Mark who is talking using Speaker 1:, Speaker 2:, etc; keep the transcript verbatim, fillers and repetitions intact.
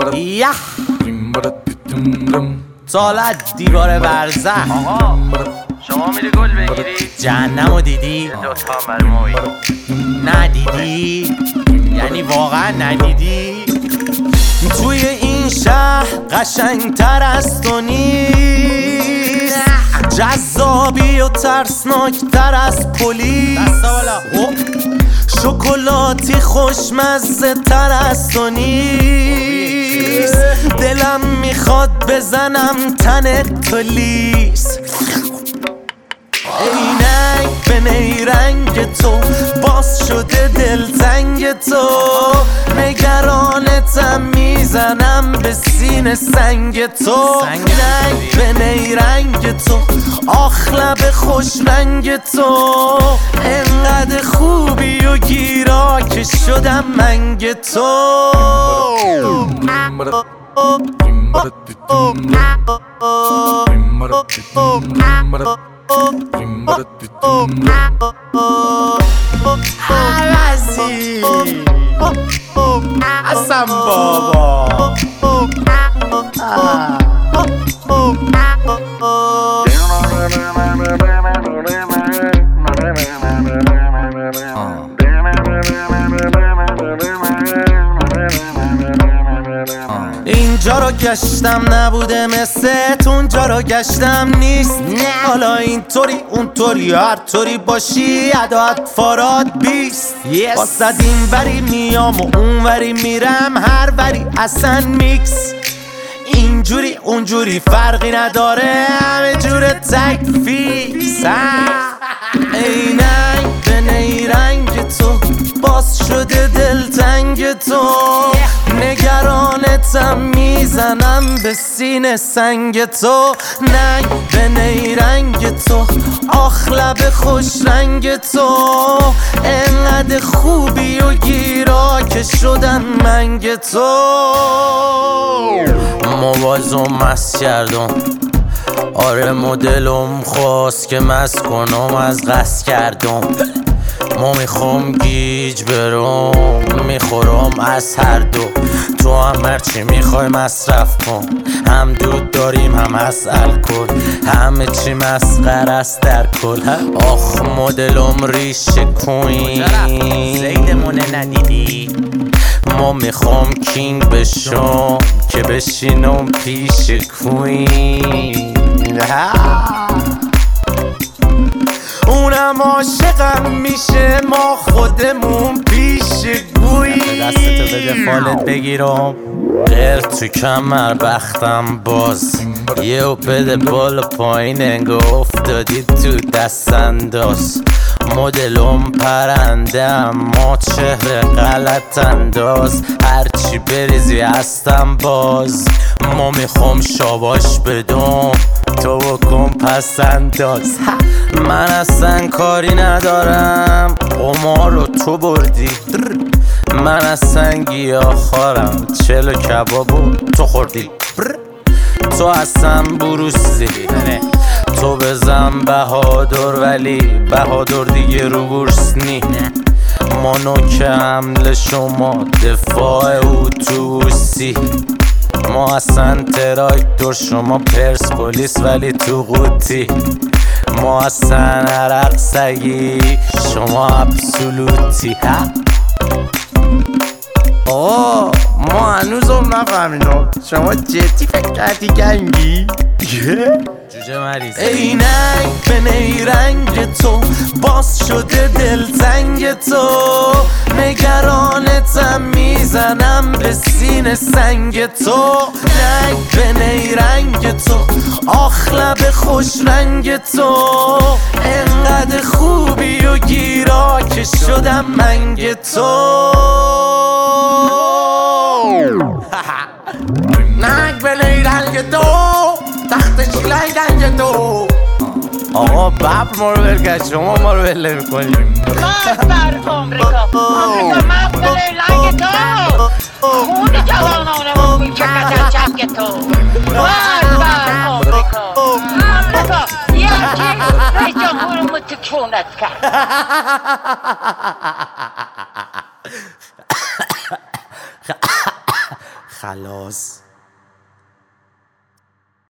Speaker 1: یه سالت دیوار برزخ.
Speaker 2: آقا شما میری گل بگیری؟
Speaker 1: جهنمو دیدی؟
Speaker 2: یه دوتا هم برمایی
Speaker 1: ندیدی؟ یعنی واقعا ندیدی؟ توی این شهر قشنگتر از تو نیست، جذابی و ترسناکتر از پلیس، شکلاتی خوشمزه تر از تو نیست، دلم میخواد بزنم تن تو لیس. عینک به نیرنگ تو باز شده دلتنگ تو، نگرانتم میزنم به سینه سنگ تو. عینک به نیرنگ تو آخ لب خوش رنگ تو، انقدر خوبی و گیرا که شدم منگ تو. عوضی حسن بابا اینجا رو گشتم نبوده مثل اونجا رو گشتم نیست. حالا اینطوری اونطوری هر طوری باشی عداد فاراد بیست. واسد این وری میام و اون وری میرم، هر وری اصلا میکس. اینجوری اونجوری فرقی نداره، همه جور تک فیکس. عینک به نیرنگ تو باز شده دلتنگ تو، نگرانتم میزنم به سینه سنگ تو. ننگ به نیرنگ تو آخ لب خوش رنگ تو، انقدر خوبی و گیرا که شدن منگ تو. موازم مست کردم، آره مدلم خواست که مست کنم از قصد کردم. ما میخوام گیج برم میخورم از هر دو، تو هم هرچی میخوای مصرف کن، هم دود داریم هم از الکل، همه چی مسخره است در کل. آخ مدلم ریشه کوین زیدمونه ندیدی؟ ما میخوام کینگ بشم که بشینم پیش کوین، اونم عاشقم میشه ما خودمون پیش گویی. دستتو بده فالت بگیرم غیر تو کمر بختم باز، یهو بده بالا پایین انگار افتادی تو دست انداز. مدلم پرنده اما چهره غلط انداز، هرچی بریزی هستم باز. ما میخوام شاباش بدم تو بکن پس انداز. من اصلا کاری ندارم قمار رو تو بردی، من اصلا گیاهخوارم چلو کبابو تو خوردی. تو اصلا بروسی تو بزن بهادر، ولی بهادر دیگه رو بورس نی. ما نوک حمله شما دفاع اتوبوسی، ما اصلا تراکتور شما پرسپولیس ولی تو قوطی. ما اصلا عرق سگی شما ابسولوتی. آه ما هنوزم نفهمیدم شما جدی فکر کردی گنگی؟ جوجه مریض. عینک به نیرنگ تو باز شده دلتنگ تو، نگرانتم میزنم به سینه سنگ تو. ننگ به نیرنگ تو آخ لب خوش رنگ تو، انقدر خوبی و گیرا که شدم منگ تو. ننگ به نیرنگ تو تخت چیلای گنج تو. آقا ببر ما رو برگشت، شما ما رو بله میکنیم.
Speaker 3: مرد بر آمریکا، آمریکا مرد به نیرنگ تو، خون جوانانمون میچکد از چنگ تو. مرد بر آمریکا، آمریکا یکی رئیس جمهورمون تو کونت کرد.
Speaker 1: خلاص.